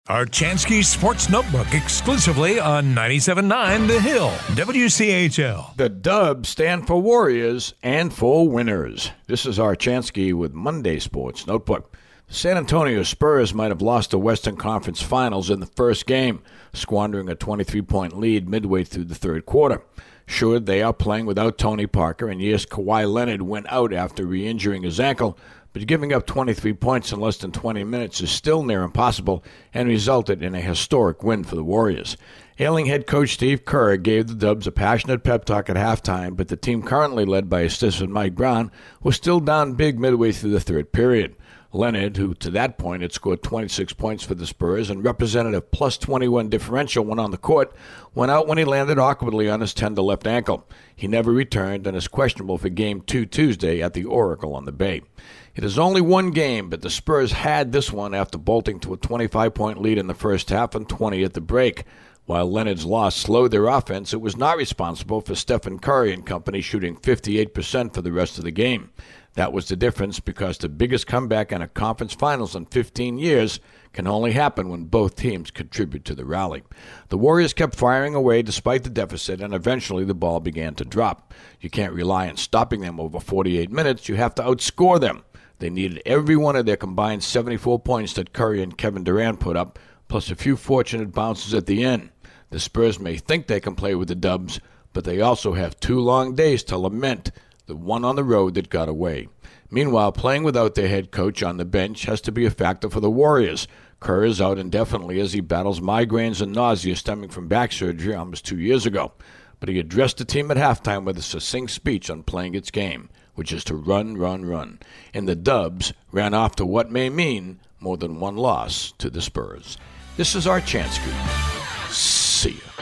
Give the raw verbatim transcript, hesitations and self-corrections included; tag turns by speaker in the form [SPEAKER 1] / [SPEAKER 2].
[SPEAKER 1] Archansky Sports Notebook exclusively on ninety-seven point nine The Hill, W C H L.
[SPEAKER 2] The Dubs stand for Warriors and for winners. This is Archansky with Monday Sports Notebook. The San Antonio Spurs might have lost the Western Conference Finals in the first game, squandering a twenty-three point lead midway through the third quarter. Sure, they are playing without Tony Parker, and yes, Kawhi Leonard went out after re-injuring his ankle, but giving up twenty-three points in less than twenty minutes is still near impossible and resulted in a historic win for the Warriors. Ailing head coach Steve Kerr gave the Dubs a passionate pep talk at halftime, but the team currently led by assistant Mike Brown was still down big midway through the third period. Leonard, who to that point had scored twenty-six points for the Spurs and represented a plus twenty-one differential when on the court, went out when he landed awkwardly on his tender left ankle. He never returned and is questionable for Game two Tuesday at the Oracle on the Bay. It is only one game, but the Spurs had this one after bolting to a twenty-five point lead in the first half and twenty at the break. While Leonard's loss slowed their offense, it was not responsible for Stephen Curry and company shooting fifty-eight percent for the rest of the game. That was the difference because the biggest comeback in a conference finals in fifteen years can only happen when both teams contribute to the rally. The Warriors kept firing away despite the deficit, and eventually the ball began to drop. You can't rely on stopping them over forty-eight minutes. You have to outscore them. They needed every one of their combined seventy-four points that Curry and Kevin Durant put up, plus a few fortunate bounces at the end. The Spurs may think they can play with the Dubs, but they also have two long days to lament the one on the road that got away. Meanwhile, playing without their head coach on the bench has to be a factor for the Warriors. Kerr is out indefinitely as he battles migraines and nausea stemming from back surgery almost two years ago. But he addressed the team at halftime with a succinct speech on playing its game, which is to run, run, run. And the Dubs ran off to what may mean more than one loss to the Spurs. This is Archansky. See ya.